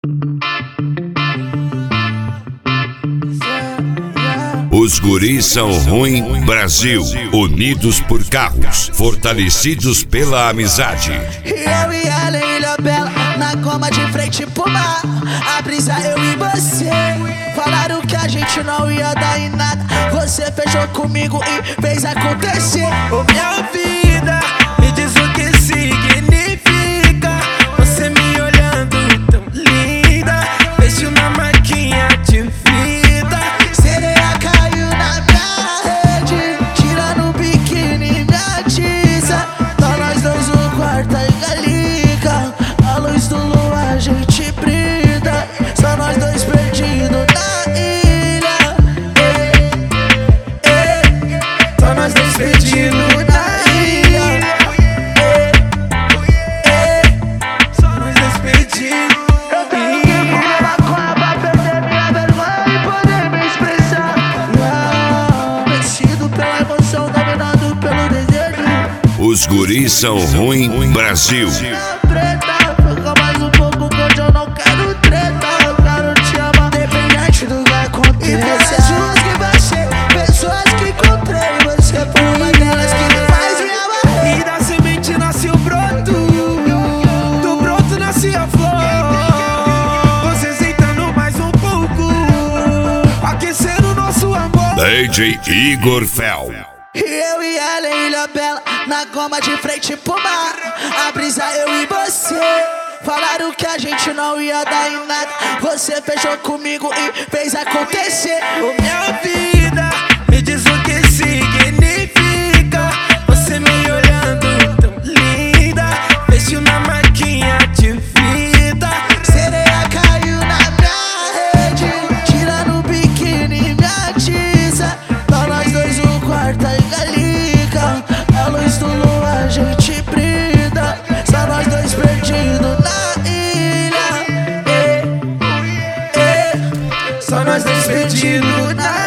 Os guris são ruim, Brasil, unidos por carros, fortalecidos pela amizade. Eu e ela em Ilha Bela, na cama de frente pro mar. A brisa eu e você, falaram que a gente não ia dar em nada. Você fechou comigo e fez acontecer. Ô minha vida, me diz o que significa você me olhando tão linda, beijo na marquinha de vida. Sereia caiu na minha rede, tirando o biquíni minha tiza. Tá nós dois no quarto e galica, a luz do luar a gente brinda. Só nós dois perdidos na ilha. Só nós dois perdidos na ilha. Só nós dois perdidos. Eu tenho que fumar maconha pra perder minha vergonha e poder me expressar. Vencido pela emoção, dominado pelo desejo. Os guris são ruim, Brasil. Preta, fica mais um pouco que hoje eu não quero treta. Eu quero te amar, independente do que aconteça. E pessoas que vai ser, pessoas que encontrei. Você foi uma delas que me faz me amar. E da semente nasce o broto, do broto nasce a flor. Você sentando mais um pouco, aquecendo o nosso amor. DJ Igor Fel. Eu e ela em Ilha Bela, na goma de frente pro mar. A brisa eu e você, falaram que a gente não ia dar em nada. Você fechou comigo e fez acontecer. Ô minha vida, me diz o que significa você me olhando tão linda, beijo na marquinha de vida. Sereia caiu na minha rede, tirando o biquíni minha tiza. Tá nós dois no quarto e galica, a luz do luar a gente brinda. Só nós dois perdidos na ilha. Só nós dois perdidos na